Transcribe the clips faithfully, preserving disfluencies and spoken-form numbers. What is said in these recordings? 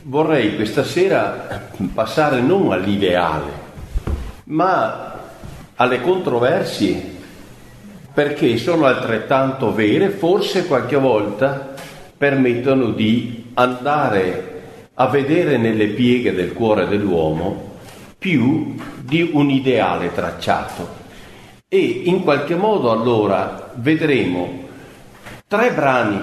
vorrei questa sera passare non all'ideale, ma alle controversie, perché sono altrettanto vere, forse qualche volta permettono di andare a vedere nelle pieghe del cuore dell'uomo più di un ideale tracciato. E in qualche modo allora vedremo tre brani,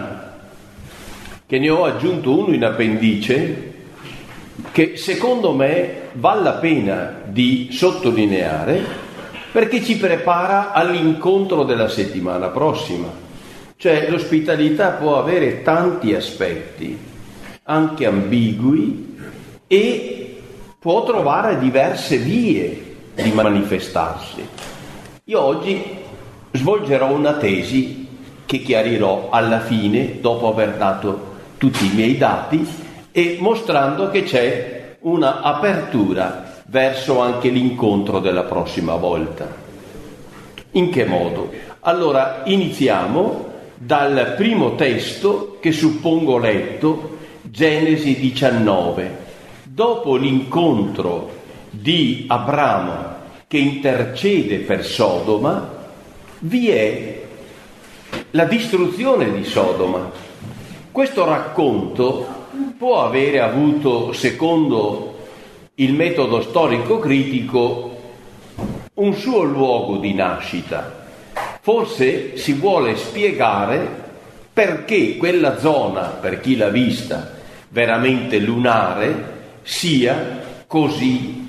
che ne ho aggiunto uno in appendice, che secondo me vale la pena di sottolineare perché ci prepara all'incontro della settimana prossima. Cioè l'ospitalità può avere tanti aspetti, anche ambigui, e può trovare diverse vie di manifestarsi. Io oggi svolgerò una tesi che chiarirò alla fine, dopo aver dato tutti i miei dati e mostrando che c'è una apertura verso anche l'incontro della prossima volta. In che modo? Allora iniziamo dal primo testo che suppongo letto, Genesi diciannove. Dopo l'incontro di Abramo che intercede per Sodoma, vi è la distruzione di Sodoma. Questo racconto può avere avuto, secondo il metodo storico-critico, un suo luogo di nascita. Forse si vuole spiegare perché quella zona, per chi l'ha vista, veramente lunare, sia così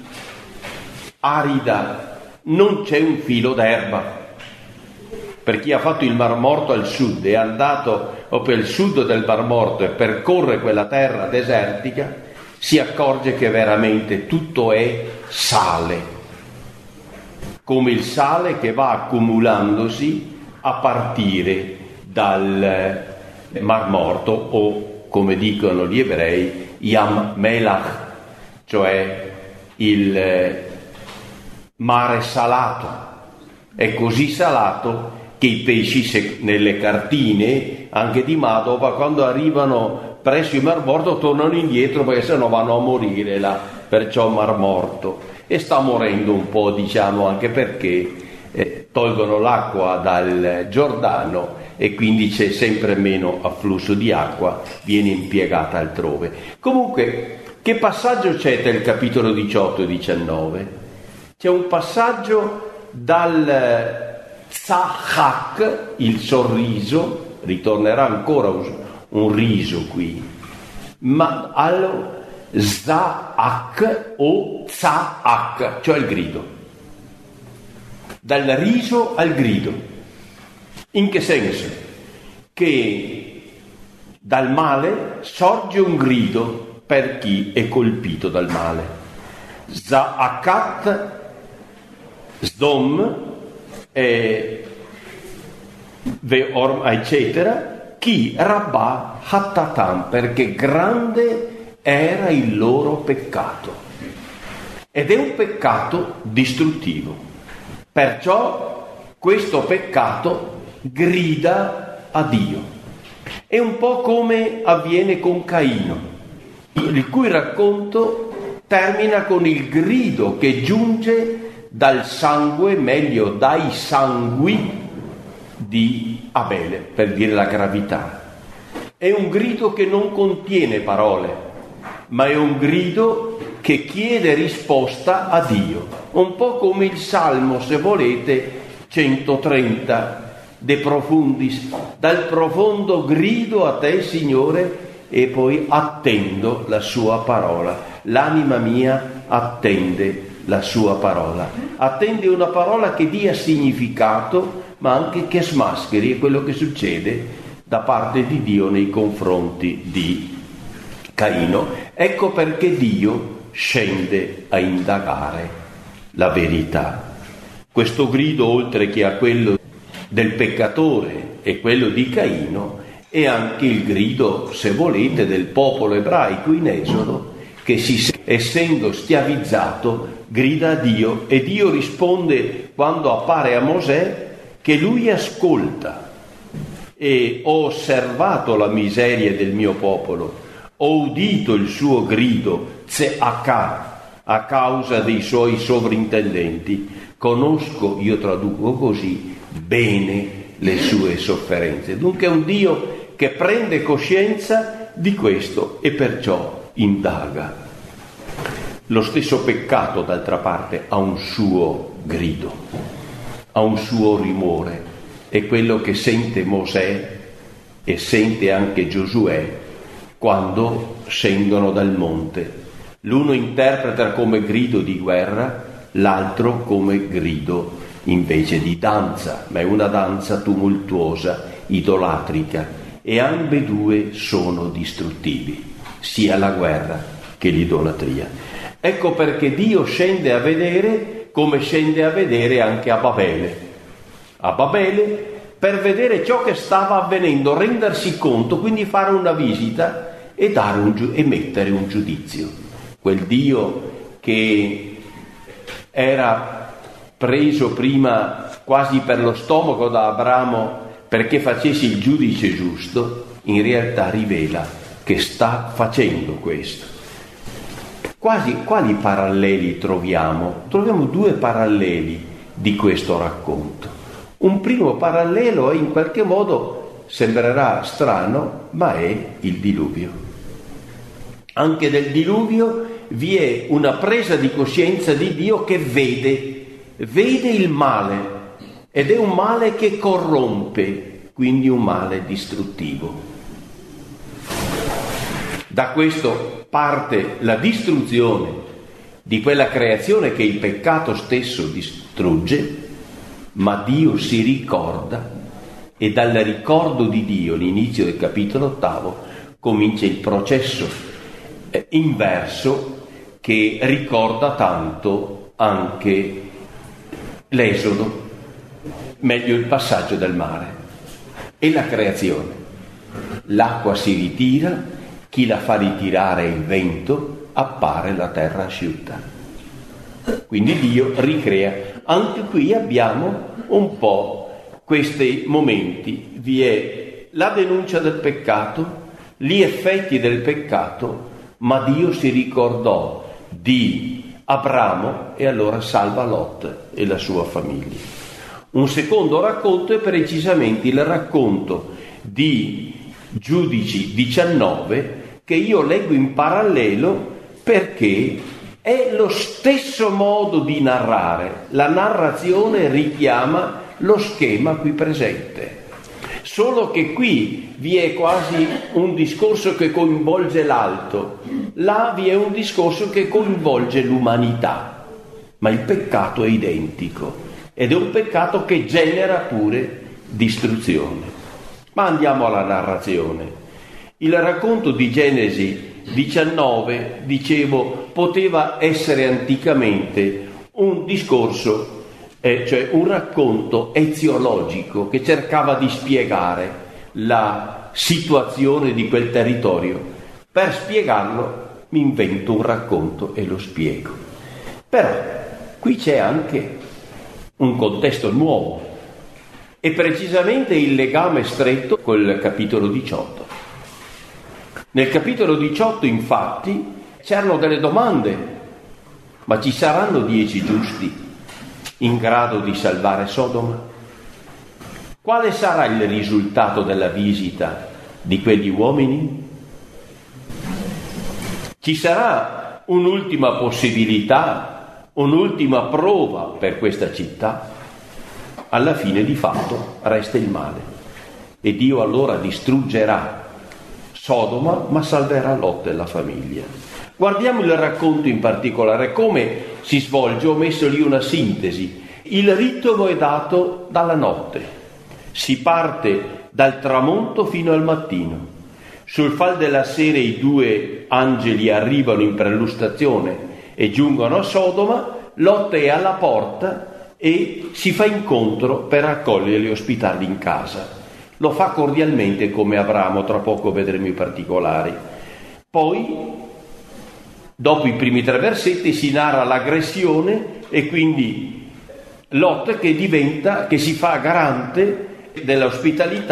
arida, non c'è un filo d'erba. Per chi ha fatto il Mar Morto al sud, è andato proprio al sud del Mar Morto e percorre quella terra desertica, si accorge che veramente tutto è sale, come il sale che va accumulandosi a partire dal Mar Morto, o come dicono gli ebrei, Yam Melach, cioè il mare salato. È così salato che i pesci, se, nelle cartine anche di Madova, quando arrivano presso il Mar Morto tornano indietro perché sennò vanno a morire là, perciò Mar Morto. E sta morendo un po', diciamo, anche perché eh, tolgono l'acqua dal Giordano e quindi c'è sempre meno afflusso di acqua, viene impiegata altrove. Comunque, che passaggio c'è tra il capitolo diciotto e diciannove? C'è un passaggio dal Tzahak, il sorriso, ritornerà ancora un, un riso qui, ma allo Zaak o Tzahak, cioè il grido. Dal riso al grido. In che senso? Che dal male sorge un grido per chi è colpito dal male. Zaakat, Sdom, eh, Veorm, eccetera, chi Rabbah Hattatam, perché grande era il loro peccato. Ed è un peccato distruttivo. Perciò questo peccato grida a Dio. È un po' come avviene con Caino, il cui racconto termina con il grido che giunge dal sangue, meglio dai sangui di Abele, per dire la gravità. È un grido che non contiene parole, ma è un grido che chiede risposta a Dio, un po' come il Salmo, se volete, centotrenta, De Profundis, dal profondo grido a te, Signore, e poi attendo la sua parola. L'anima mia attende la sua parola. Attende una parola che dia significato, ma anche che smascheri quello che succede da parte di Dio nei confronti di Caino. Ecco perché Dio scende a indagare la verità. Questo grido, oltre che a quello del peccatore e quello di Caino, è anche il grido, se volete, del popolo ebraico in Esodo, che si, essendo schiavizzato, grida a Dio, e Dio risponde quando appare a Mosè che lui ascolta. E ho osservato la miseria del mio popolo, ho udito il suo grido, Tse'akà, a causa dei suoi sovrintendenti. Conosco, io traduco così, bene le sue sofferenze. Dunque è un Dio che prende coscienza di questo e perciò indaga. Lo stesso peccato, d'altra parte, ha un suo grido, ha un suo rumore, è quello che sente Mosè e sente anche Giosuè quando scendono dal monte. L'uno interpreta come grido di guerra, l'altro come grido invece di danza, ma è una danza tumultuosa, idolatrica, e ambedue sono distruttivi, sia la guerra che l'idolatria. Ecco perché Dio scende a vedere come scende a vedere anche a Babele. A Babele per vedere ciò che stava avvenendo, rendersi conto, quindi fare una visita e, dare un giu- e mettere un giudizio. Quel Dio che era preso prima quasi per lo stomaco da Abramo perché facesse il giudice giusto, in realtà rivela che sta facendo questo. Quasi, quali paralleli troviamo? Troviamo due paralleli di questo racconto. Un primo parallelo è, in qualche modo, sembrerà strano, ma è il diluvio. Anche del diluvio vi è una presa di coscienza di Dio che vede, vede il male, ed è un male che corrompe, quindi un male distruttivo. Da questo parte la distruzione di quella creazione che il peccato stesso distrugge, ma Dio si ricorda, e dal ricordo di Dio, l'inizio del capitolo ottavo, comincia il processo eh, inverso che ricorda tanto anche l'Esodo, meglio il passaggio del mare e la creazione. L'acqua si ritira, chi la fa ritirare è il vento, appare la terra asciutta. Quindi Dio ricrea. Anche qui abbiamo un po' questi momenti. Vi è la denuncia del peccato, gli effetti del peccato, ma Dio si ricordò di Abramo e allora salva Lot e la sua famiglia. Un secondo racconto è precisamente il racconto di Giudici diciannove, che io leggo in parallelo perché è lo stesso modo di narrare. La narrazione richiama lo schema qui presente, solo che qui vi è quasi un discorso che coinvolge l'alto, là vi è un discorso che coinvolge l'umanità, ma il peccato è identico ed è un peccato che genera pure distruzione. Ma andiamo alla narrazione. Il racconto di Genesi diciannove, dicevo, poteva essere anticamente un discorso, eh, cioè un racconto eziologico che cercava di spiegare la situazione di quel territorio. Per spiegarlo mi invento un racconto e lo spiego. Però qui c'è anche un contesto nuovo e precisamente il legame stretto col capitolo diciotto. Nel capitolo diciotto, infatti, c'erano delle domande: ma ci saranno dieci giusti in grado di salvare Sodoma? Quale sarà il risultato della visita di quegli uomini? Ci sarà un'ultima possibilità, un'ultima prova per questa città? Alla fine, di fatto, resta il male e Dio allora distruggerà Sodoma, ma salverà Lot e la famiglia. Guardiamo il racconto in particolare, come si svolge. Ho messo lì una sintesi. Il ritmo è dato dalla notte. Si parte dal tramonto fino al mattino. Sul fal della sera i due angeli arrivano in perlustrazione e giungono a Sodoma. Lot è alla porta e si fa incontro per accoglierli e ospitarli in casa. Lo fa cordialmente come Abramo, tra poco vedremo i particolari. Poi, dopo i primi tre versetti, si narra l'aggressione e quindi Lot che diventa, che si fa garante dell'ospitalità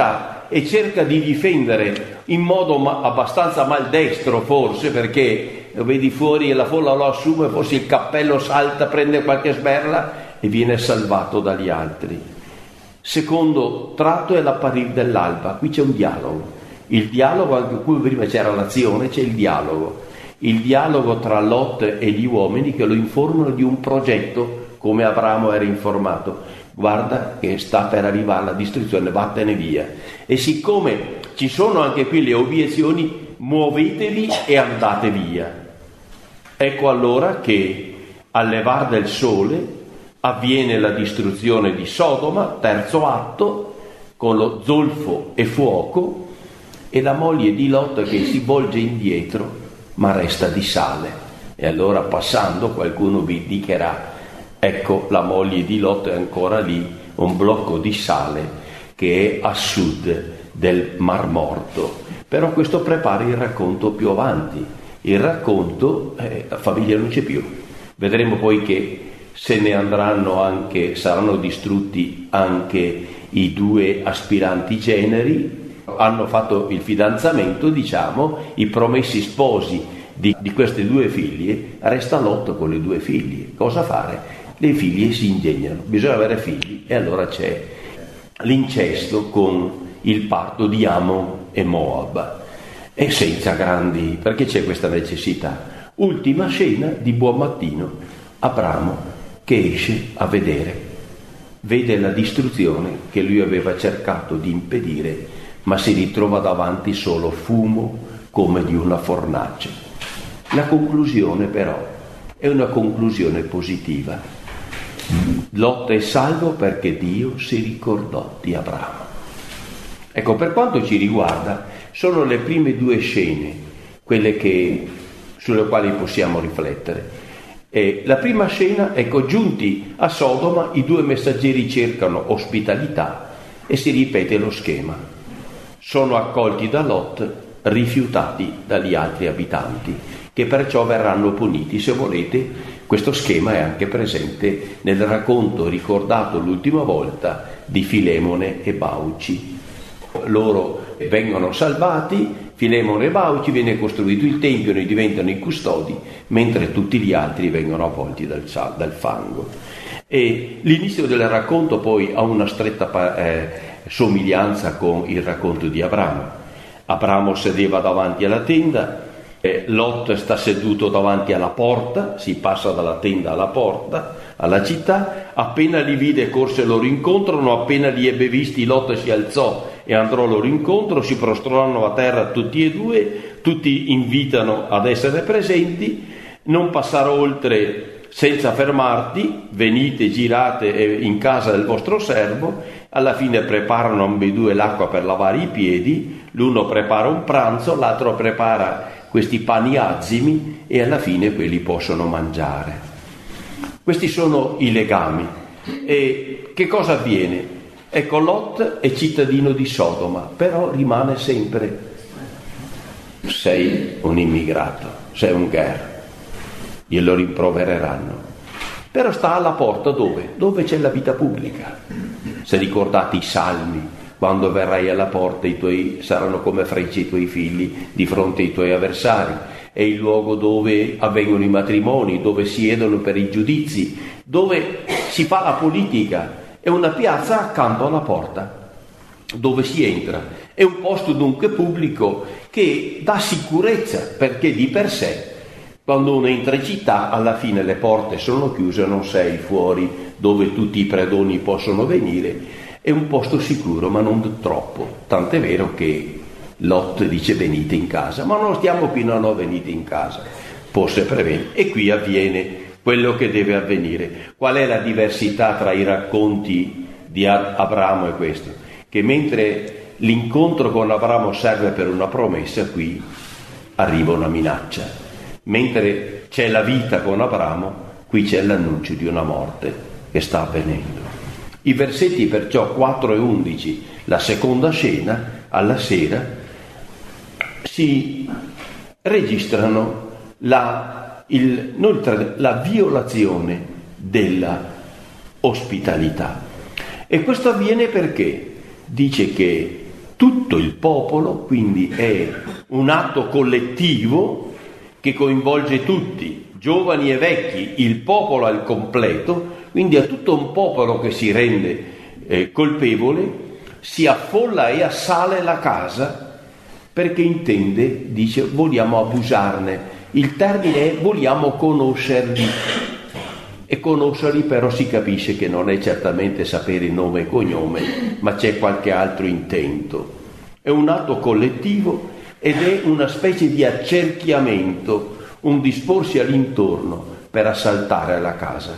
e cerca di difendere in modo ma- abbastanza maldestro forse, perché lo vedi fuori e la folla lo assume, forse il cappello salta, prende qualche sberla e viene salvato dagli altri. Secondo tratto è l'apparire dell'alba, qui c'è un dialogo. Il dialogo, anche qui prima c'era l'azione, c'è il dialogo. Il dialogo tra Lot e gli uomini che lo informano di un progetto, come Abramo era informato. Guarda che sta per arrivare la distruzione, vattene via. E siccome ci sono anche qui le obiezioni, muovetevi e andate via. Ecco allora che al levar del sole avviene la distruzione di Sodoma, terzo atto, con lo zolfo e fuoco, e la moglie di Lot che si volge indietro ma resta di sale. E allora passando qualcuno vi indicherà: ecco, la moglie di Lot è ancora lì, un blocco di sale che è a sud del Mar Morto. Però questo prepara il racconto più avanti. Il racconto, eh, la famiglia non c'è più. Vedremo poi che se ne andranno anche, saranno distrutti anche i due aspiranti generi. Hanno fatto il fidanzamento, diciamo, i promessi sposi di, di queste due figlie. Resta Lot con le due figlie. Cosa fare? Le figlie si ingegnano, bisogna avere figli, e allora c'è l'incesto con il parto di Ammon e Moab, e senza grandi, perché c'è questa necessità. Ultima scena di buon mattino, Abramo che esce a vedere, vede la distruzione che lui aveva cercato di impedire, ma si ritrova davanti solo fumo come di una fornace. La conclusione però è una conclusione positiva. Lot è salvo perché Dio si ricordò di Abramo. Ecco, per quanto ci riguarda, sono le prime due scene quelle che, sulle quali possiamo riflettere. E la prima scena, ecco, giunti a Sodoma, i due messaggeri cercano ospitalità e si ripete lo schema. Sono accolti da Lot, rifiutati dagli altri abitanti, che perciò verranno puniti. Se volete, questo schema è anche presente nel racconto ricordato l'ultima volta di Filemone e Bauci. Loro vengono salvati, Filemone e Bauci, viene costruito il tempio, ne diventano i custodi, mentre tutti gli altri vengono avvolti dal, dal fango. E l'inizio del racconto poi ha una stretta eh, somiglianza con il racconto di Abramo. Abramo sedeva davanti alla tenda, eh, Lot sta seduto davanti alla porta, si passa dalla tenda alla porta, alla città. Appena li vide corse loro incontro, non appena li ebbe visti Lot si alzò e andò loro incontro, si prostrarono a terra tutti e due, tutti invitano ad essere presenti, non passare oltre senza fermarti, venite, girate in casa del vostro servo. Alla fine preparano ambedue l'acqua per lavare i piedi, l'uno prepara un pranzo, l'altro prepara questi pani azimi, e alla fine quelli possono mangiare. Questi sono i legami. E che cosa avviene? Ecco, Lot è cittadino di Sodoma, però rimane sempre: sei un immigrato, sei un ger, glielo rimprovereranno. Però sta alla porta dove? Dove c'è la vita pubblica. Se ricordate i salmi, quando verrai alla porta i tuoi saranno come frecce i tuoi figli di fronte ai tuoi avversari. È il luogo dove avvengono i matrimoni, dove siedono per i giudizi, dove si fa la politica. È una piazza accanto alla porta dove si entra. È un posto dunque pubblico che dà sicurezza, perché di per sé quando uno entra in città alla fine le porte sono chiuse, non sei fuori dove tutti i predoni possono venire. È un posto sicuro, ma non troppo, tant'è vero che Lot dice: venite in casa, ma non stiamo qui, no no, venite in casa, forse prevede. E qui avviene quello che deve avvenire. Qual è la diversità tra i racconti di Abramo e questo? Che mentre l'incontro con Abramo serve per una promessa, qui arriva una minaccia. Mentre c'è la vita con Abramo, qui c'è l'annuncio di una morte che sta avvenendo. I versetti perciò quattro e undici, la seconda scena, alla sera, si registrano la, il, non, la violazione della ospitalità. E questo avviene perché dice che tutto il popolo, quindi è un atto collettivo che coinvolge tutti, giovani e vecchi, il popolo al completo, quindi è tutto un popolo che si rende eh, colpevole, si affolla e assale la casa perché intende, dice, vogliamo abusarne. Il termine è vogliamo conoscerli. E conoscerli però si capisce che non è certamente sapere nome e cognome, ma c'è qualche altro intento. È un atto collettivo ed è una specie di accerchiamento, un disporsi all'intorno per assaltare la casa.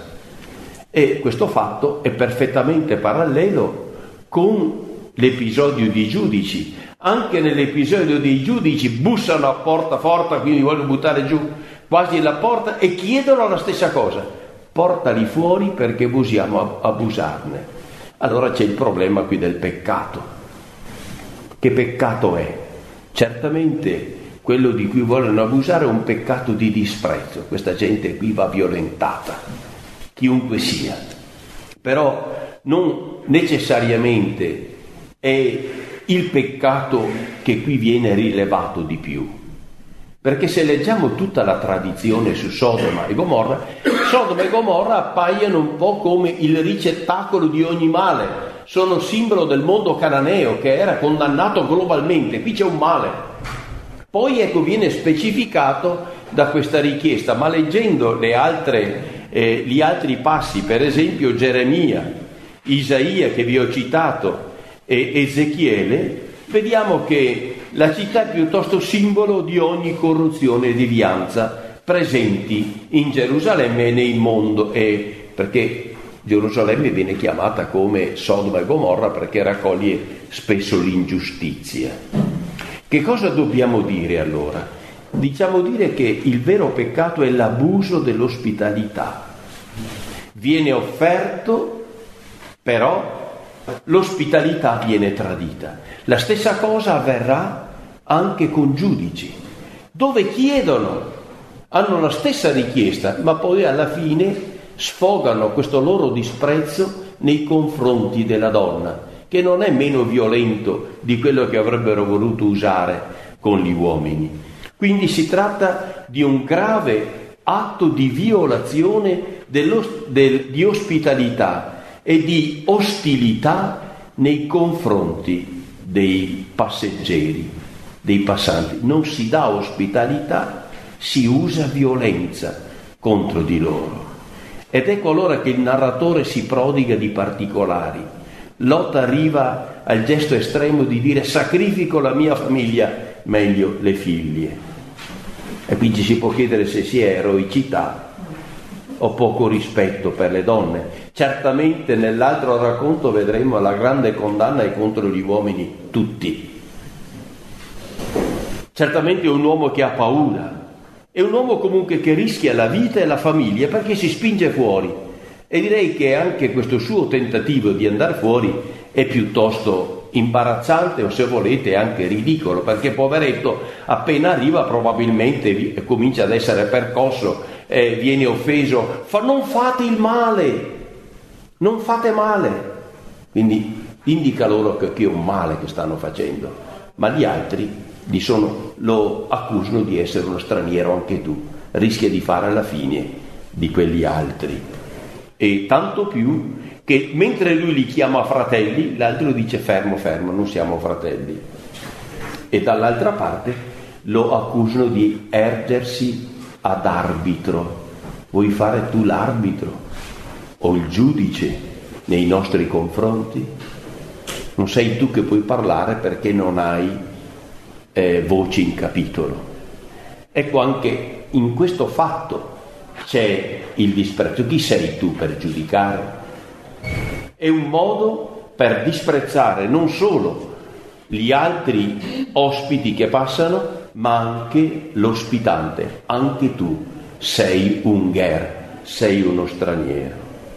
E questo fatto è perfettamente parallelo con l'episodio dei giudici. Anche nell'episodio dei giudici bussano a porta forte, quindi vogliono buttare giù quasi la porta e chiedono la stessa cosa. Portali fuori perché usiamo abusarne. Allora c'è il problema qui del peccato. Che peccato è? Certamente quello di cui vogliono abusare è un peccato di disprezzo. Questa gente qui va violentata, chiunque sia. Però non necessariamente è il peccato che qui viene rilevato di più. Perché se leggiamo tutta la tradizione su Sodoma e Gomorra, Sodoma e Gomorra appaiono un po' come il ricettacolo di ogni male, sono simbolo del mondo cananeo che era condannato globalmente, qui c'è un male. Poi ecco viene specificato da questa richiesta, ma leggendo le altre, eh, gli altri passi, per esempio Geremia, Isaia che vi ho citato e Ezechiele, vediamo che la città è piuttosto simbolo di ogni corruzione e devianza presenti in Gerusalemme e nel mondo, e perché Gerusalemme viene chiamata come Sodoma e Gomorra perché raccoglie spesso l'ingiustizia. Che cosa dobbiamo dire allora? Diciamo dire che il vero peccato è l'abuso dell'ospitalità. Viene offerto, però l'ospitalità viene tradita. La stessa cosa avverrà anche con giudici, dove chiedono, hanno la stessa richiesta, ma poi alla fine sfogano questo loro disprezzo nei confronti della donna, che non è meno violento di quello che avrebbero voluto usare con gli uomini. Quindi si tratta di un grave atto di violazione dello, del, di ospitalità e di ostilità nei confronti dei passeggeri, dei passanti. Non si dà ospitalità, si usa violenza contro di loro. Ed ecco allora che il narratore si prodiga di particolari. Lot arriva al gesto estremo di dire: sacrifico la mia famiglia, meglio le figlie. E qui ci si può chiedere se sia eroicità o poco rispetto per le donne. Certamente nell'altro racconto vedremo la grande condanna contro gli uomini tutti. Certamente è un uomo che ha paura, è un uomo comunque che rischia la vita e la famiglia perché si spinge fuori. E direi che anche questo suo tentativo di andare fuori è piuttosto imbarazzante, o se volete anche ridicolo, perché poveretto appena arriva probabilmente comincia ad essere percosso, eh, viene offeso, fa, non fate il male, non fate male. Quindi indica loro che, che è un male che stanno facendo, ma gli altri gli sono, lo accusano di essere uno straniero anche tu, rischia di fare la fine di quegli altri. E tanto più che mentre lui li chiama fratelli, l'altro dice fermo, fermo, non siamo fratelli. E dall'altra parte lo accusano di ergersi ad arbitro. Vuoi fare tu l'arbitro o il giudice nei nostri confronti? Non sei tu che puoi parlare perché non hai eh, voce in capitolo. Ecco, anche in questo fatto c'è il disprezzo. Chi sei tu per giudicare? È un modo per disprezzare non solo gli altri ospiti che passano, ma anche l'ospitante. Anche tu sei un ger, sei uno straniero.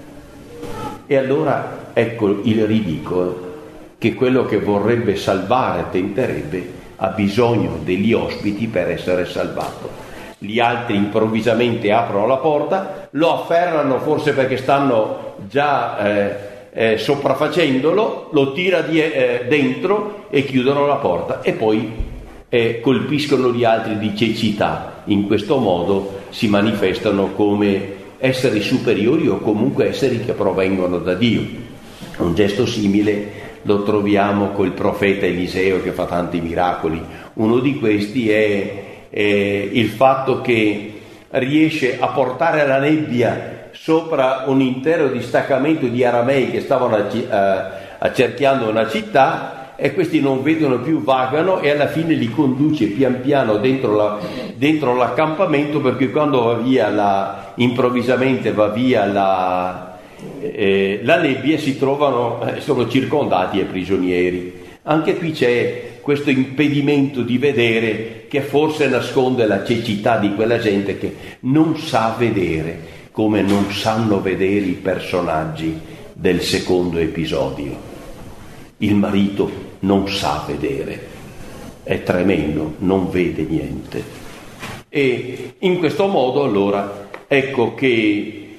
E allora ecco il ridicolo, che quello che vorrebbe salvare, tenterebbe, ha bisogno degli ospiti per essere salvato. Gli altri improvvisamente aprono la porta, lo afferrano forse perché stanno già eh, eh, sopraffacendolo, lo tira di, eh, dentro e chiudono la porta e poi eh, colpiscono gli altri di cecità. In questo modo si manifestano come esseri superiori o comunque esseri che provengono da Dio. Un gesto simile lo troviamo col profeta Eliseo che fa tanti miracoli. Uno di questi è, è il fatto che riesce a portare la nebbia sopra un intero distaccamento di aramei che stavano accerchiando una città, e questi non vedono più, vagano, e alla fine li conduce pian piano dentro, la, dentro l'accampamento, perché quando va via la, improvvisamente va via la, eh, la nebbia, si trovano, eh, sono circondati e prigionieri. Anche qui c'è questo impedimento di vedere che forse nasconde la cecità di quella gente che non sa vedere, come non sanno vedere i personaggi del secondo episodio. Il marito non sa vedere, è tremendo, non vede niente. E in questo modo allora ecco che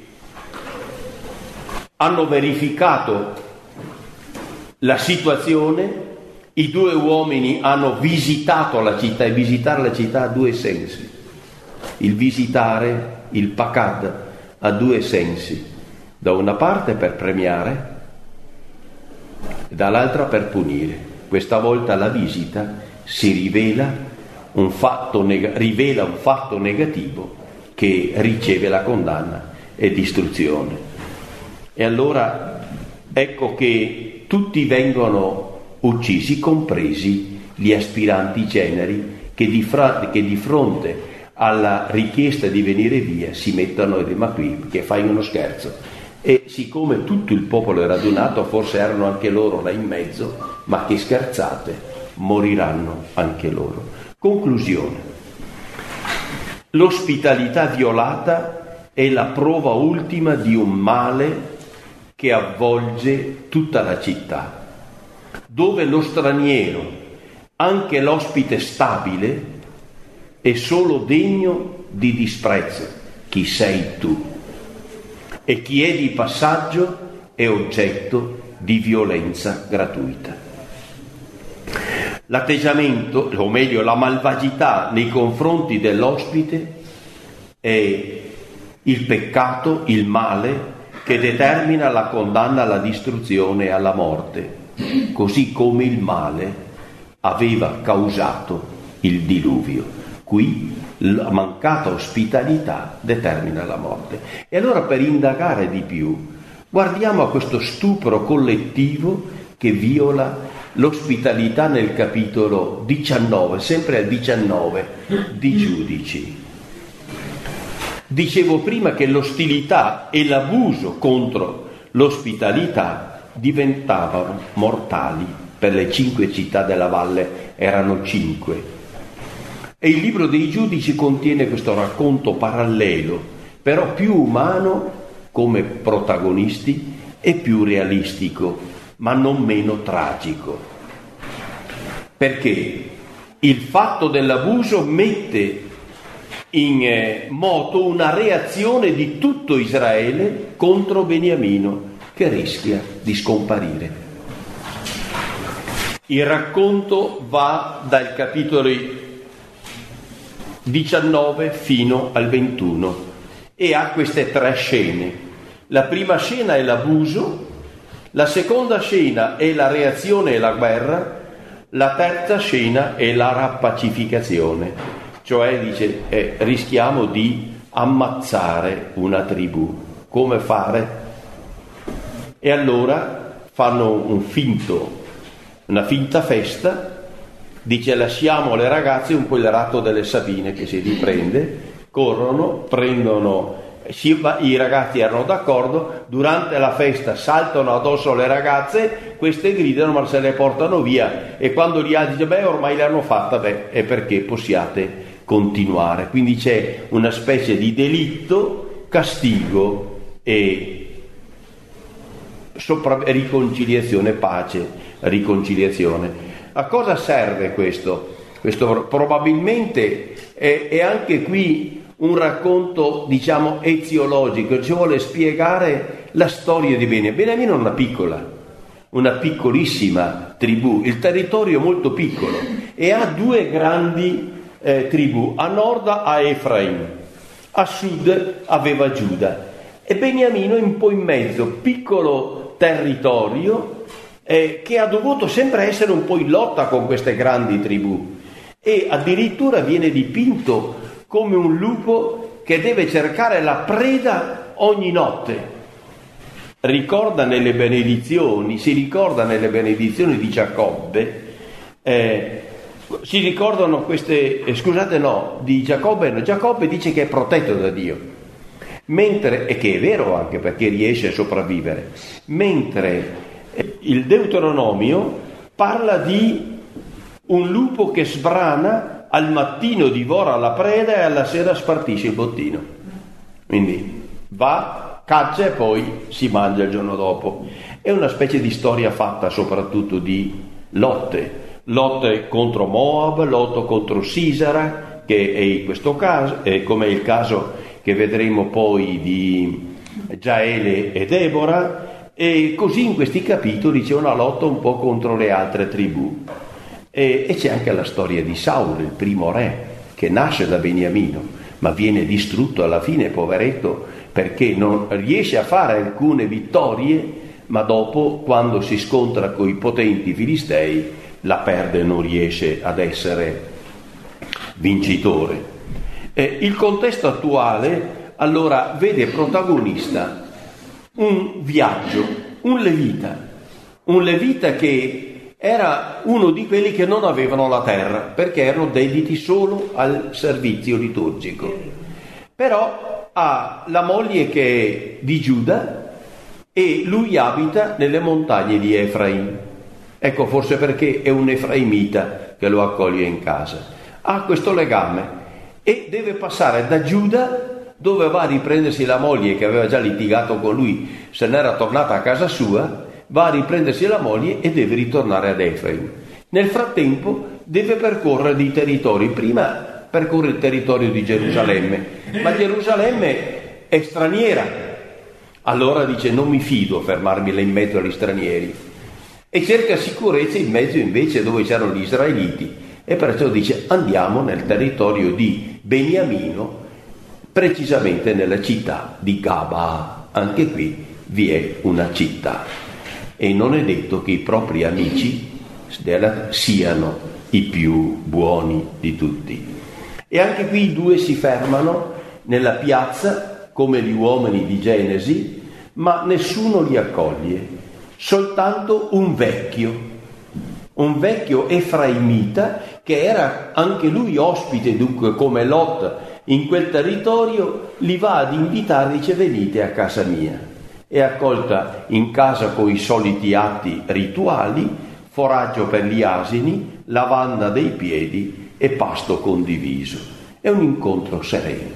hanno verificato la situazione, i due uomini hanno visitato la città, e visitare la città ha due sensi. Il visitare, il pakad, ha due sensi: da una parte per premiare, dall'altra per punire. Questa volta la visita si rivela un fatto, neg- rivela un fatto negativo che riceve la condanna e distruzione. E allora ecco che tutti vengono uccisi, compresi gli aspiranti generi che di, fra- che di fronte alla richiesta di venire via si mettono e dicono: ma qui che fai uno scherzo? E siccome tutto il popolo è radunato, forse erano anche loro là in mezzo, ma che scherzate, moriranno anche loro. Conclusione: l'ospitalità violata è la prova ultima di un male che avvolge tutta la città, dove lo straniero, anche l'ospite stabile, è solo degno di disprezzo. Chi sei tu? E chi è di passaggio è oggetto di violenza gratuita. L'atteggiamento, o meglio la malvagità nei confronti dell'ospite, è il peccato, il male che determina la condanna alla distruzione e alla morte, così come il male aveva causato il diluvio. Qui la mancata ospitalità determina la morte. E allora, per indagare di più, guardiamo a questo stupro collettivo che viola l'ospitalità nel capitolo diciannove, sempre al diciannove di Giudici. Dicevo prima che l'ostilità e l'abuso contro l'ospitalità diventavano mortali per le cinque città della valle, erano cinque. E il libro dei Giudici contiene questo racconto parallelo, però più umano come protagonisti e più realistico, ma non meno tragico. Perché il fatto dell'abuso mette in moto una reazione di tutto Israele contro Beniamino, che rischia di scomparire. Il racconto va dal capitolo diciannove fino al ventuno e ha queste tre scene. La prima scena è l'abuso, la seconda scena è la reazione e la guerra, la terza scena è la rappacificazione, cioè dice eh, rischiamo di ammazzare una tribù. Come fare? E allora fanno un finto, una finta festa. Dice: lasciamo le ragazze, un po' il ratto delle Sabine che si riprende, corrono, prendono, i ragazzi erano d'accordo, durante la festa saltano addosso alle ragazze, queste gridano ma se le portano via, e quando gli altri dicono: beh, ormai l'hanno fatta, beh, è perché possiate continuare. Quindi c'è una specie di delitto, castigo e sopra- riconciliazione, pace, riconciliazione. A cosa serve questo? Questo probabilmente è, è anche qui un racconto, diciamo, eziologico, ci vuole spiegare la storia di Beniamino. Beniamino è una piccola, una piccolissima tribù, il territorio è molto piccolo e ha due grandi eh, tribù, a nord ha Efraim, a sud aveva Giuda e Beniamino è un po' in mezzo, piccolo territorio eh, che ha dovuto sempre essere un po' in lotta con queste grandi tribù e addirittura viene dipinto come un lupo che deve cercare la preda ogni notte. Ricorda nelle benedizioni, si ricorda nelle benedizioni di Giacobbe, eh, si ricordano queste, eh, scusate no, di Giacobbe, no, Giacobbe dice che è protetto da Dio, mentre, e che è vero anche perché riesce a sopravvivere, mentre eh, il Deuteronomio parla di un lupo che sbrana, al mattino divora la preda e alla sera spartisce il bottino. Quindi va, caccia e poi si mangia il giorno dopo. È una specie di storia fatta soprattutto di lotte. Lotte contro Moab, lotte contro Sisera, che è in questo caso, è come il caso che vedremo poi di Giaele e Debora, e così in questi capitoli c'è una lotta un po' contro le altre tribù. E, e c'è anche la storia di Saulo, il primo re, che nasce da Beniamino, ma viene distrutto alla fine, poveretto, perché non riesce a fare alcune vittorie, ma dopo, quando si scontra con i potenti filistei, la perde e non riesce ad essere vincitore. Eh, il contesto attuale, allora, vede protagonista un viaggio, un levita, un levita che era uno di quelli che non avevano la terra, perché erano dediti solo al servizio liturgico. Però ha la moglie che è di Giuda e lui abita nelle montagne di Efraim. Ecco, forse perché è un efraimita che lo accoglie in casa. Ha questo legame e deve passare da Giuda, dove va a riprendersi la moglie che aveva già litigato con lui, se n'era tornata a casa sua, va a riprendersi la moglie e deve ritornare ad Efraim. Nel frattempo deve percorrere dei territori. Prima percorre il territorio di Gerusalemme, ma Gerusalemme è straniera. Allora dice: non mi fido a fermarmi là in mezzo agli stranieri, e cerca sicurezza in mezzo invece dove c'erano gli israeliti, e perciò dice: andiamo nel territorio di Beniamino, precisamente nella città di Gaba. Anche qui vi è una città. E non è detto che i propri amici siano i più buoni di tutti. E anche qui i due si fermano nella piazza come gli uomini di Genesi, ma nessuno li accoglie, soltanto un vecchio, un vecchio efraimita che era anche lui ospite, dunque come Lot in quel territorio, li va ad invitare, dice: venite a casa mia. È accolta in casa con i soliti atti rituali, foraggio per gli asini, lavanda dei piedi e pasto condiviso. È un incontro sereno.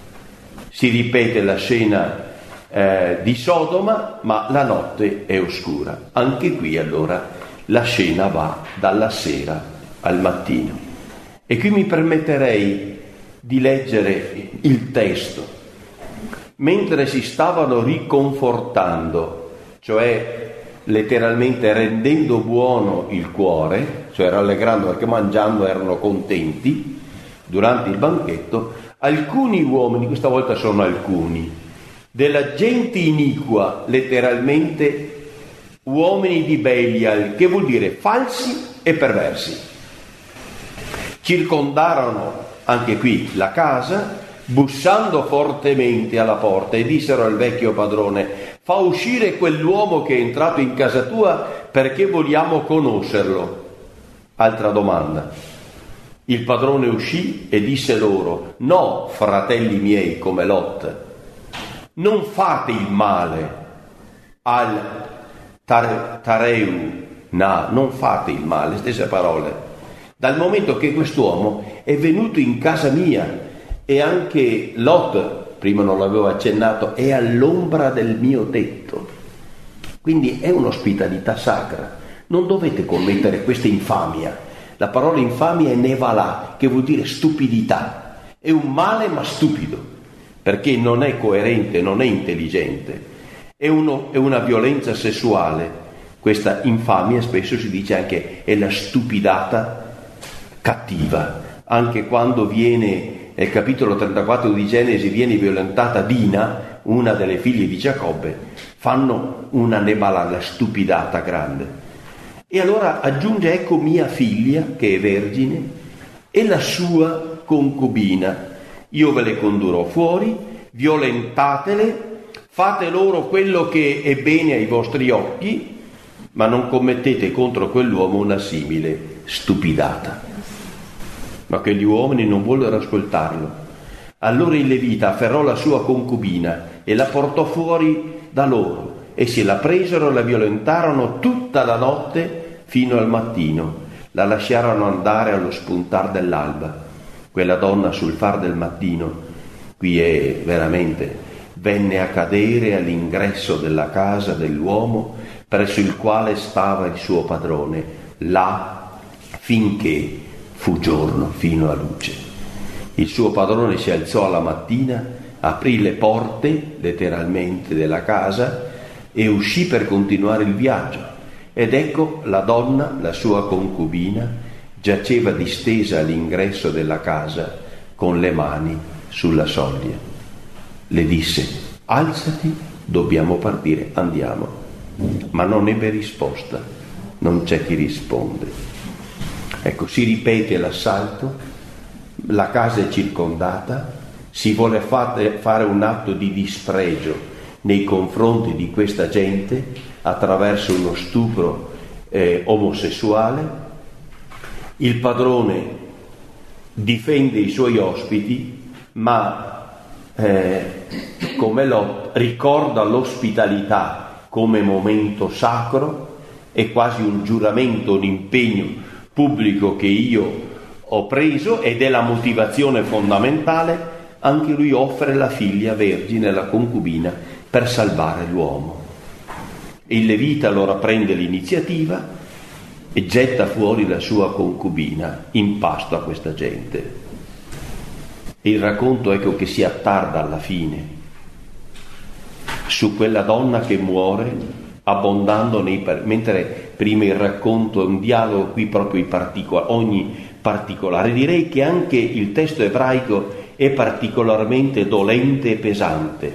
Si ripete la scena eh, di Sodoma, ma la notte è oscura. Anche qui allora la scena va dalla sera al mattino. E qui mi permetterei di leggere il testo. Mentre si stavano riconfortando, cioè letteralmente rendendo buono il cuore, cioè rallegrando, perché mangiando erano contenti, durante il banchetto, alcuni uomini, questa volta sono alcuni, della gente iniqua, letteralmente uomini di Belial, che vuol dire falsi e perversi, circondarono anche qui la casa, bussando fortemente alla porta, e dissero al vecchio padrone: fa uscire quell'uomo che è entrato in casa tua, perché vogliamo conoscerlo. Altra domanda. Il padrone uscì e disse loro: no, fratelli miei, come Lot, non fate il male al tar- Tareu, no, non fate il male, stesse parole, dal momento che quest'uomo è venuto in casa mia. E anche Lot, prima non l'avevo accennato, è all'ombra del mio tetto. Quindi è un'ospitalità sacra. Non dovete commettere questa infamia. La parola infamia è nevalà, che vuol dire stupidità. È un male ma stupido, perché non è coerente, non è intelligente. È, uno, è una violenza sessuale. Questa infamia spesso si dice anche è la stupidata cattiva. Anche quando viene, nel capitolo trentaquattro di Genesi, viene violentata Dina, una delle figlie di Giacobbe, fanno una nebala, la stupidata grande. E allora aggiunge, ecco mia figlia, che è vergine, e la sua concubina. Io ve le condurrò fuori, violentatele, fate loro quello che è bene ai vostri occhi, ma non commettete contro quell'uomo una simile stupidata. Ma che gli uomini non vollero ascoltarlo. Allora il Levita afferrò la sua concubina e la portò fuori da loro, e se la presero e la violentarono tutta la notte fino al mattino. La lasciarono andare allo spuntar dell'alba. Quella donna sul far del mattino, qui è veramente, venne a cadere all'ingresso della casa dell'uomo presso il quale stava il suo padrone, là finché fu giorno, fino a luce. Il suo padrone si alzò alla mattina, aprì le porte, letteralmente, della casa e uscì per continuare il viaggio. Ed ecco la donna, la sua concubina, giaceva distesa all'ingresso della casa con le mani sulla soglia. Le disse: alzati, dobbiamo partire, andiamo. Ma non ebbe risposta, non c'è chi risponde. Ecco, si ripete l'assalto, la casa è circondata, si vuole fate, fare un atto di dispregio nei confronti di questa gente attraverso uno stupro eh, omosessuale. Il padrone difende i suoi ospiti, ma eh, come Lot ricorda l'ospitalità come momento sacro, è quasi un giuramento, un impegno pubblico che io ho preso ed è la motivazione fondamentale. Anche lui offre la figlia vergine, la concubina, per salvare l'uomo. Il Levita allora prende l'iniziativa e getta fuori la sua concubina in pasto a questa gente. E il racconto, ecco, che si attarda alla fine su quella donna che muore abbondando nei par- mentre prima il racconto è un dialogo, qui proprio i particolari, ogni particolare. Direi che anche il testo ebraico è particolarmente dolente e pesante.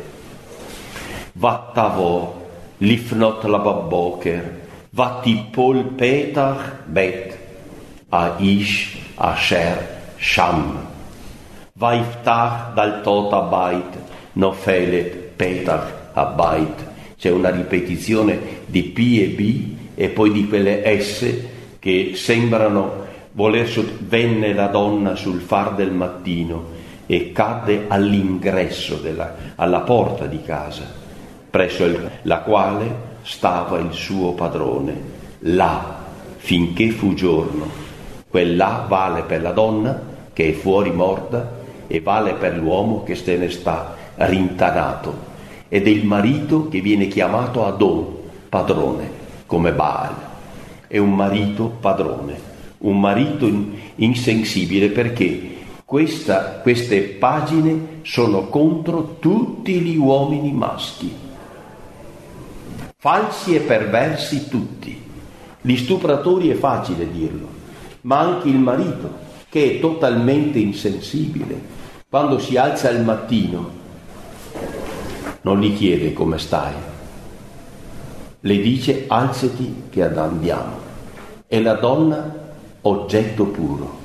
Vattavo lifnot lababboker vattipol petach bet aish asher sham vaiftach dal tot abait nofelet petach abait. C'è una ripetizione di P e B e poi di quelle S che sembrano voler sott- venne la donna sul far del mattino e cadde all'ingresso della, alla porta di casa, presso il, la quale stava il suo padrone, là finché fu giorno. Quel là vale per la donna che è fuori morta e vale per l'uomo che se ne sta rintanato, ed è il marito che viene chiamato Adon, padrone, come Baal. È un marito padrone, un marito insensibile, perché questa, queste pagine sono contro tutti gli uomini maschi, falsi e perversi tutti. Gli stupratori è facile dirlo, ma anche il marito, che è totalmente insensibile, quando si alza al mattino non gli chiede come stai, le dice alzati che andiamo. È la donna oggetto puro.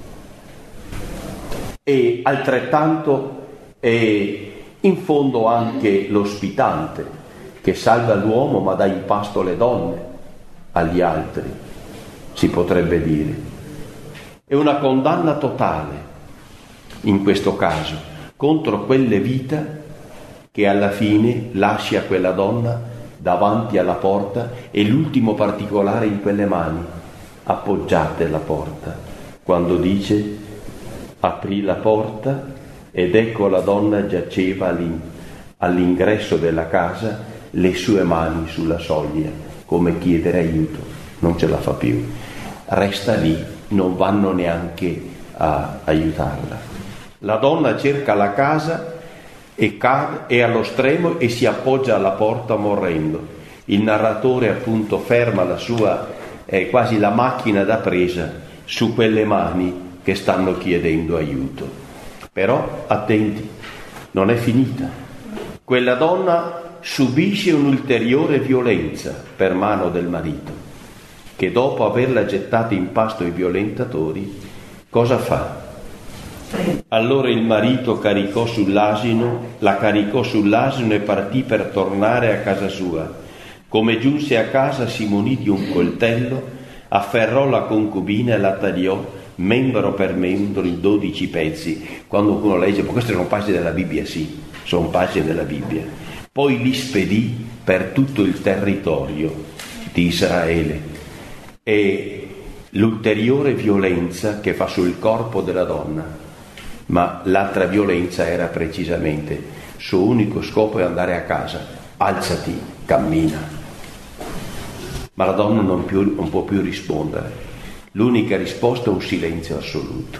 E altrettanto è in fondo anche l'ospitante che salva l'uomo ma dà in pasto le donne agli altri, si potrebbe dire. È una condanna totale in questo caso contro quelle vite che alla fine lascia quella donna davanti alla porta, e l'ultimo particolare in quelle mani appoggiate alla porta, quando dice: aprì la porta ed ecco la donna giaceva all'ingresso della casa, le sue mani sulla soglia, come chiedere aiuto. Non ce la fa più, resta lì, non vanno neanche a aiutarla. La donna cerca la casa e cade, è allo stremo e si appoggia alla porta morendo. Il narratore appunto ferma la sua, eh, quasi la macchina da presa, su quelle mani che stanno chiedendo aiuto. Però, attenti, non è finita. Quella donna subisce un'ulteriore violenza per mano del marito, che dopo averla gettata in pasto ai violentatori, cosa fa? Allora il marito caricò sull'asino, la caricò sull'asino e partì per tornare a casa sua. Come giunse a casa si munì di un coltello, afferrò la concubina e la tagliò membro per membro in dodici pezzi. Quando uno legge, ma queste sono pagine della Bibbia, sì, sono pagine della Bibbia. Poi li spedì per tutto il territorio di Israele. E l'ulteriore violenza che fa sul corpo della donna, ma l'altra violenza era precisamente, suo unico scopo è andare a casa, alzati, cammina. Ma la donna non, più, non può più rispondere, l'unica risposta è un silenzio assoluto.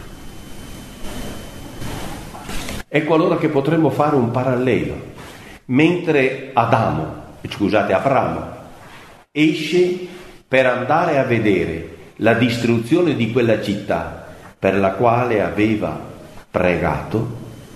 Ecco allora che potremmo fare un parallelo. Mentre Adamo, scusate, Abramo esce per andare a vedere la distruzione di quella città per la quale aveva pregato,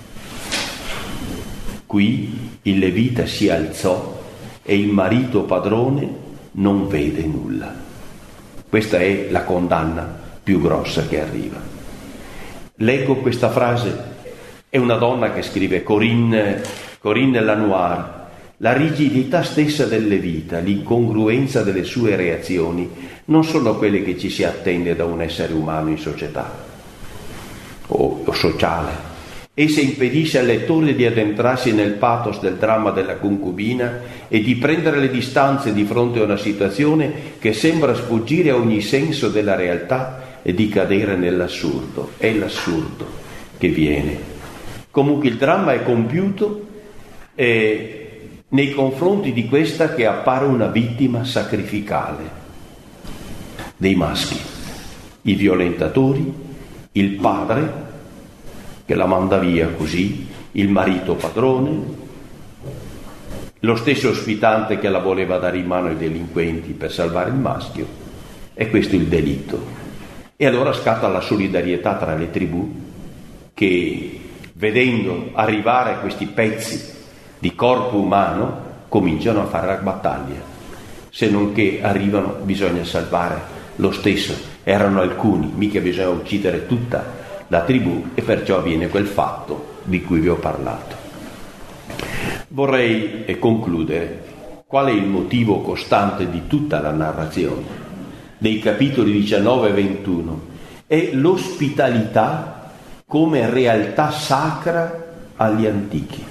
qui il levita si alzò e il marito padrone non vede nulla. Questa è la condanna più grossa che arriva. Leggo questa frase, è una donna che scrive, Corinne, Corinne Lanoir. La rigidità stessa del levita, l'incongruenza delle sue reazioni non sono quelle che ci si attende da un essere umano in società o, o sociale. Essa impedisce al lettore di addentrarsi nel pathos del dramma della concubina e di prendere le distanze di fronte a una situazione che sembra sfuggire a ogni senso della realtà e di cadere nell'assurdo. È l'assurdo che viene. Comunque il dramma è compiuto e nei confronti di questa che appare una vittima sacrificale dei maschi, i violentatori, il padre che la manda via così, il marito padrone, lo stesso ospitante che la voleva dare in mano ai delinquenti per salvare il maschio. E questo è il delitto. E allora scatta la solidarietà tra le tribù che, vedendo arrivare questi pezzi di corpo umano, cominciano a fare la battaglia. Se non che arrivano, bisogna salvare lo stesso. Erano alcuni, mica bisogna uccidere tutta la tribù, e perciò avviene quel fatto di cui vi ho parlato. Vorrei concludere. Qual è il motivo costante di tutta la narrazione? Dei capitoli diciannove e ventuno. È l'ospitalità come realtà sacra agli antichi.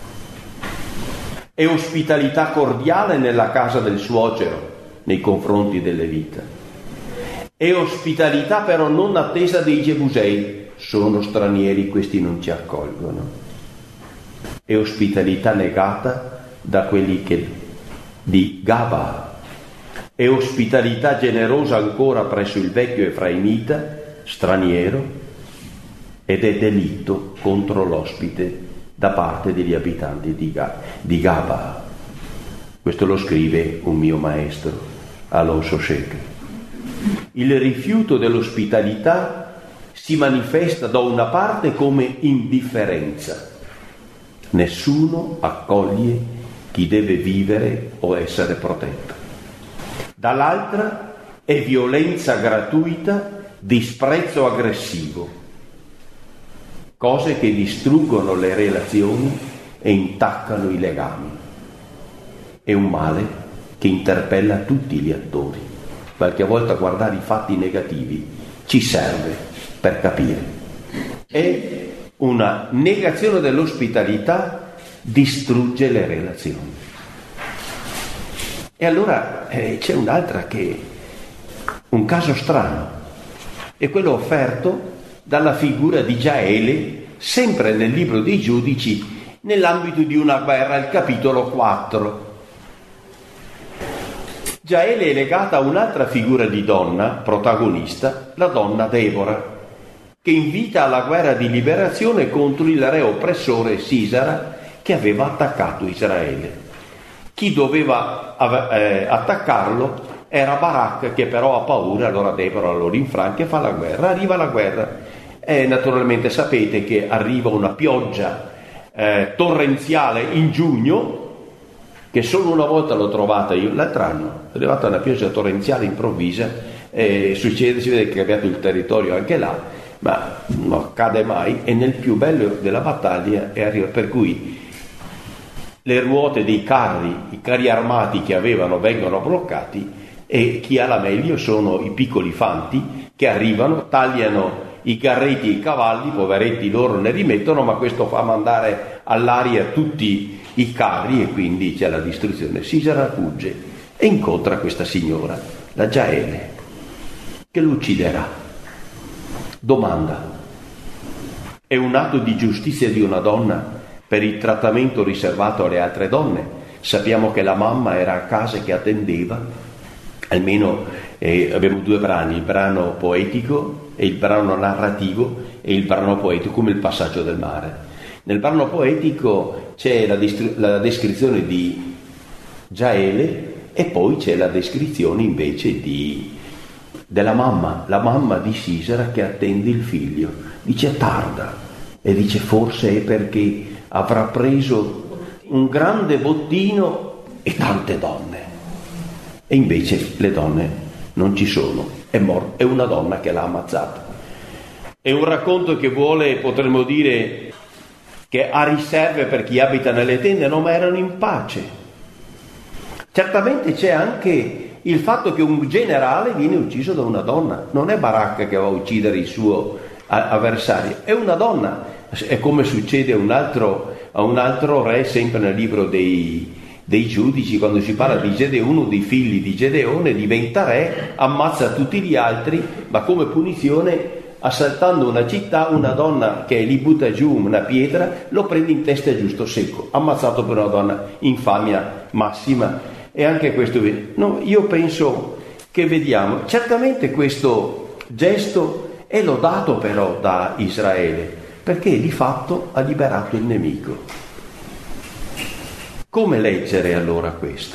È ospitalità cordiale nella casa del suocero nei confronti delle vite. È ospitalità però non attesa dei Gebusei, sono stranieri, questi non ci accolgono. È ospitalità negata da quelli che di Gaba. È ospitalità generosa ancora presso il vecchio efraimita, straniero, ed è delitto contro l'ospite da parte degli abitanti di, Ga- di Gaba. Questo lo scrive un mio maestro, Alonso Schenck. Il rifiuto dell'ospitalità si manifesta da una parte come indifferenza. Nessuno accoglie chi deve vivere o essere protetto. Dall'altra è violenza gratuita, disprezzo aggressivo, cose che distruggono le relazioni e intaccano i legami. È un male che interpella tutti gli attori. Qualche volta guardare i fatti negativi ci serve per capire. È una negazione dell'ospitalità, distrugge le relazioni. E allora eh, c'è un'altra che un caso strano, è quello offerto dalla figura di Giaele, sempre nel libro dei Giudici, nell'ambito di una guerra, il capitolo quattro. Giaele è legata a un'altra figura di donna, protagonista, la donna Debora, che invita alla guerra di liberazione contro il re oppressore Sisera che aveva attaccato Israele. Chi doveva eh, attaccarlo era Barak, che però ha paura, allora Deborah lo rinfranca e fa la guerra. Arriva la guerra e naturalmente sapete che arriva una pioggia eh, torrenziale in giugno, che solo una volta l'ho trovata io, l'altro anno è arrivata una pioggia torrenziale improvvisa, e succede, si vede che è cambiato il territorio anche là, ma non accade mai, e nel più bello della battaglia è arriva, per cui le ruote dei carri, i carri armati che avevano vengono bloccati, e chi ha la meglio sono i piccoli fanti che arrivano, tagliano i carretti e i cavalli, poveretti loro ne rimettono, ma questo fa mandare all'aria tutti i carri e quindi c'è la distruzione. Sisera fugge e incontra questa signora, la Giaele, che lo ucciderà. Domanda: è un atto di giustizia di una donna per il trattamento riservato alle altre donne? Sappiamo che la mamma era a casa che attendeva, almeno eh, abbiamo due brani, il brano poetico e il brano narrativo, e il brano poetico come il passaggio del mare. Nel brano poetico c'è la, distri- la descrizione di Giaele e poi c'è la descrizione invece di, della mamma, la mamma di Sisera che attende il figlio. Dice tarda e dice forse è perché avrà preso un grande bottino e tante donne. E invece le donne non ci sono, è, mor- è una donna che l'ha ammazzato. È un racconto che vuole, potremmo dire, che ha riserve per chi abita nelle tende, no, ma erano in pace. Certamente c'è anche il fatto che un generale viene ucciso da una donna, non è Barak che va a uccidere il suo avversario, è una donna. È come succede a un altro, a un altro re, sempre nel libro dei, dei giudici, quando si parla di Gedeone, uno dei figli di Gedeone diventa re, ammazza tutti gli altri, ma come punizione, assaltando una città, una donna che gli butta giù una pietra, lo prende in testa giusto secco, ammazzato per una donna, infamia massima. E anche questo, no, io penso che vediamo, certamente questo gesto è lodato però da Israele, perché di fatto ha liberato il nemico. Come leggere allora questo?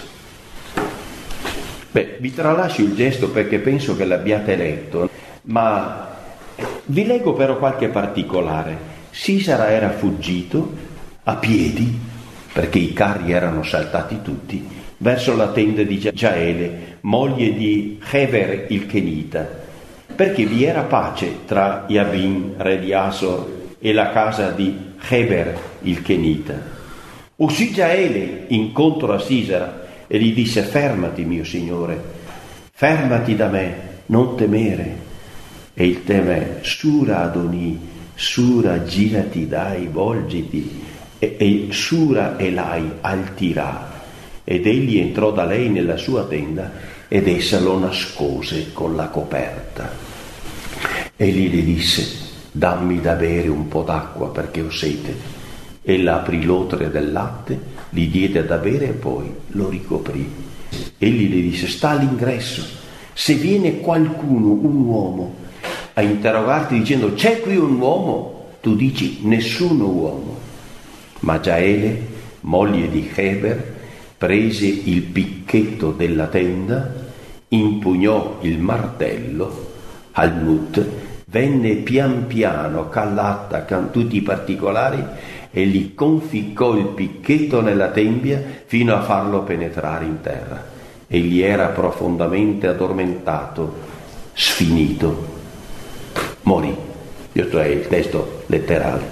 Beh, vi tralascio il gesto perché penso che l'abbiate letto, ma vi leggo però qualche particolare. Sisera era fuggito a piedi, perché i carri erano saltati tutti, verso la tenda di Giaele, moglie di Heber il Kenita, perché vi era pace tra Yabin, re di Asor, e la casa di Heber il Kenita. Uscì Giaele incontro a Sisera e gli disse: fermati, mio signore, fermati da me, non temere. E il teme: Sura Adoni, Sura girati dai, volgiti, e, e Sura Elai altirà. Ed egli entrò da lei nella sua tenda ed essa lo nascose con la coperta. Egli le disse: dammi da bere un po' d'acqua perché ho sete. Ella aprì l'otre del latte, gli diede da bere e poi lo ricoprì. Egli le disse: sta all'ingresso, se viene qualcuno, un uomo, a interrogarti dicendo c'è qui un uomo, tu dici nessuno uomo. Ma Giaele, moglie di Heber, prese il picchetto della tenda, impugnò il martello, Almut, venne pian piano, callata con tutti i particolari, e gli conficcò il picchetto nella tempia fino a farlo penetrare in terra. Egli era profondamente addormentato, sfinito, morì. Questo è il testo letterale.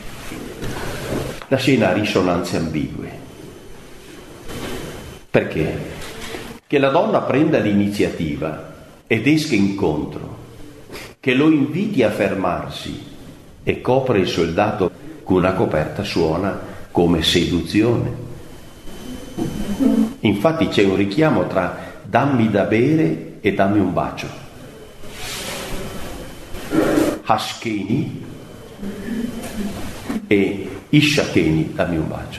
La scena ha risonanze ambigue. Perché? Che la donna prenda l'iniziativa ed esca incontro, che lo inviti a fermarsi e copre il soldato con una coperta, suona come seduzione. Infatti c'è un richiamo tra dammi da bere e dammi un bacio. Hashkeni e Ishakeni, dammi un bacio.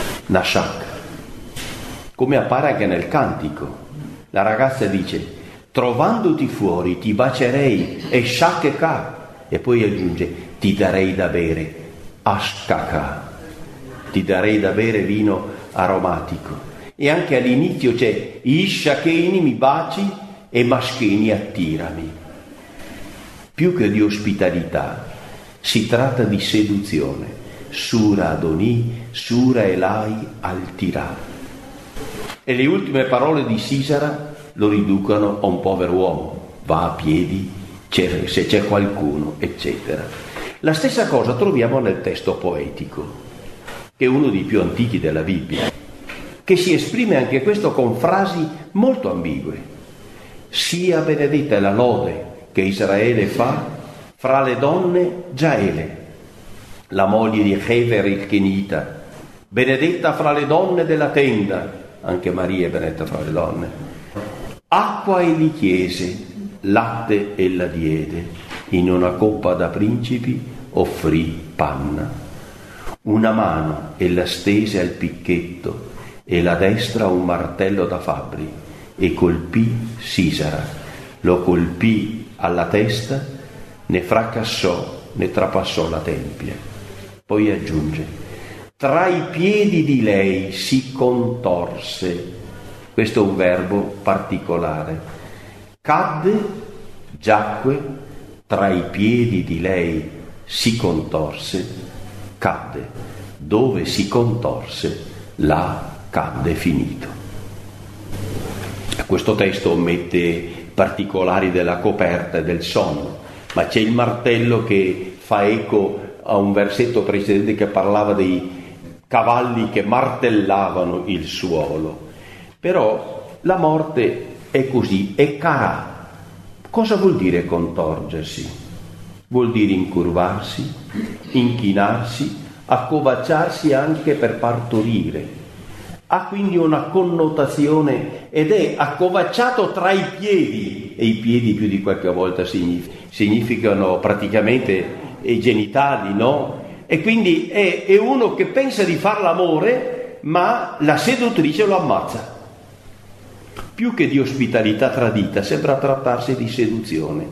Nashak, come appare anche nel cantico. La ragazza dice: trovandoti fuori ti bacerei e shakeka, e poi aggiunge ti darei da bere ashkaka, ti darei da bere vino aromatico. E anche all'inizio c'è ishakeni mi baci e mascheni attirami. Più che di ospitalità si tratta di seduzione. Sura Adoni, Sura Elai Altirà. E le ultime parole di Sisera lo riducono a un povero uomo, va a piedi c'è, se c'è qualcuno, eccetera. La stessa cosa troviamo nel testo poetico, che è uno dei più antichi della Bibbia, che si esprime anche questo con frasi molto ambigue. Sia benedetta la lode che Israele fa fra le donne Giaele, la moglie di Hever il Kenita, benedetta fra le donne della tenda, anche Maria è benedetta fra le donne. Acqua egli chiese, latte ella diede, in una coppa da principi offrì panna. Una mano ella stese al picchetto e la destra un martello da fabbri e colpì Sisera, lo colpì alla testa, ne fracassò, ne trapassò la tempia. Poi aggiunge, tra i piedi di lei si contorse, questo è un verbo particolare, cadde, giacque, tra i piedi di lei si contorse, cadde, dove si contorse, là cadde finito. Questo testo omette particolari della coperta e del sonno, ma c'è il martello che fa eco a un versetto precedente che parlava dei cavalli che martellavano il suolo. Però la morte è così, è cara. Cosa vuol dire contorgersi? Vuol dire incurvarsi, inchinarsi, accovacciarsi anche per partorire. Ha quindi una connotazione ed è accovacciato tra i piedi, e i piedi più di qualche volta significano praticamente i genitali, no? E quindi è, è uno che pensa di far l'amore, ma la seduttrice lo ammazza. Più che di ospitalità tradita, sembra trattarsi di seduzione,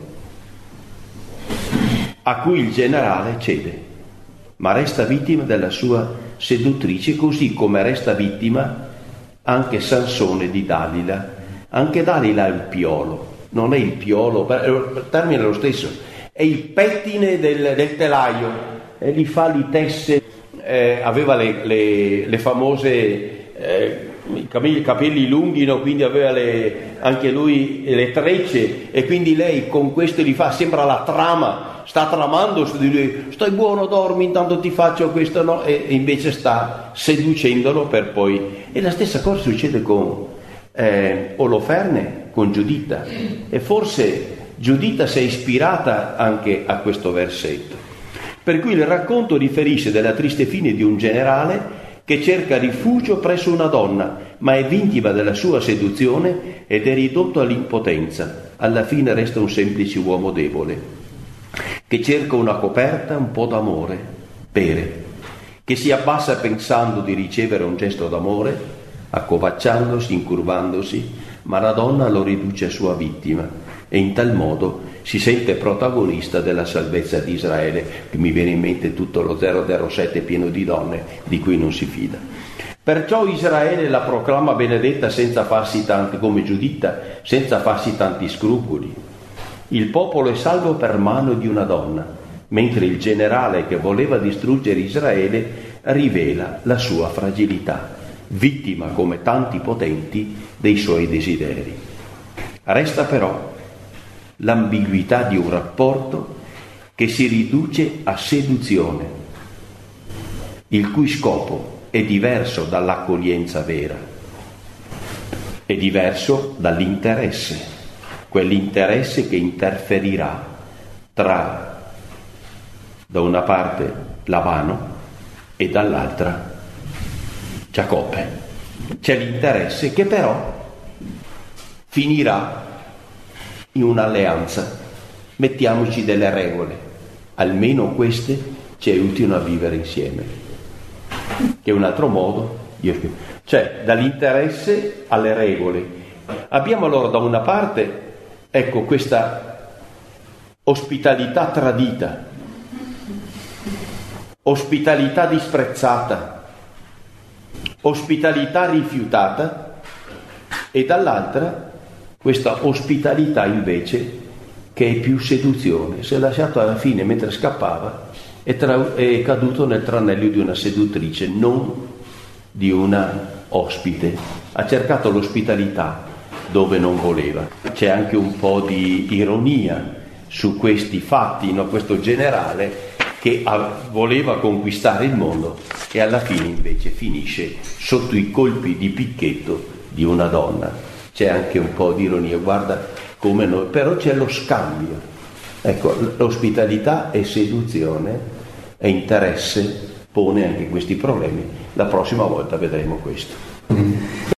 a cui il generale cede, ma resta vittima della sua seduttrice, così come resta vittima anche Sansone di Dalila. Anche Dalila è il piolo, non è il piolo, il termine è lo stesso, è il pettine del, del telaio, e gli fa li tesse, eh, aveva le, le, le famose eh, i capelli, capelli lunghi, no? Quindi aveva le, anche lui le trecce, e quindi lei con questo gli fa, sembra la trama, sta tramando su di lui, stai buono, dormi, intanto ti faccio questo, no? E, e invece sta seducendolo per poi. E la stessa cosa succede con eh, Oloferne, con Giuditta, e forse Giuditta si è ispirata anche a questo versetto, per cui il racconto riferisce della triste fine di un generale che cerca rifugio presso una donna, ma è vittima della sua seduzione ed è ridotto all'impotenza. Alla fine resta un semplice uomo debole, che cerca una coperta, un po' d'amore, bere, che si abbassa pensando di ricevere un gesto d'amore, accovacciandosi, incurvandosi, ma la donna lo riduce a sua vittima, e in tal modo si sente protagonista della salvezza di Israele, che mi viene in mente tutto lo zero zero sette pieno di donne di cui non si fida. Perciò Israele la proclama benedetta senza farsi tanti, come Giuditta, senza farsi tanti scrupoli. Il popolo è salvo per mano di una donna, mentre il generale che voleva distruggere Israele rivela la sua fragilità, vittima come tanti potenti dei suoi desideri. Resta però l'ambiguità di un rapporto che si riduce a seduzione, il cui scopo è diverso dall'accoglienza vera, è diverso dall'interesse, quell'interesse che interferirà tra, da una parte, Labano e dall'altra Giacobbe. C'è l'interesse che però finirà in un'alleanza. Mettiamoci delle regole, almeno queste ci aiutino a vivere insieme, che è un altro modo, io, cioè dall'interesse alle regole. Abbiamo allora da una parte ecco, questa ospitalità tradita, ospitalità disprezzata, ospitalità rifiutata, e dall'altra questa ospitalità invece che è più seduzione. Si è lasciato alla fine, mentre scappava, è, tra, è caduto nel tranello di una seduttrice, non di una ospite. Ha cercato l'ospitalità dove non voleva. C'è anche un po' di ironia su questi fatti, no? Questo generale che ha, voleva conquistare il mondo e alla fine invece finisce sotto i colpi di picchetto di una donna. C'è anche un po' di ironia, guarda come noi, però c'è lo scambio. Ecco, l'ospitalità e seduzione e interesse pone anche questi problemi. La prossima volta vedremo questo.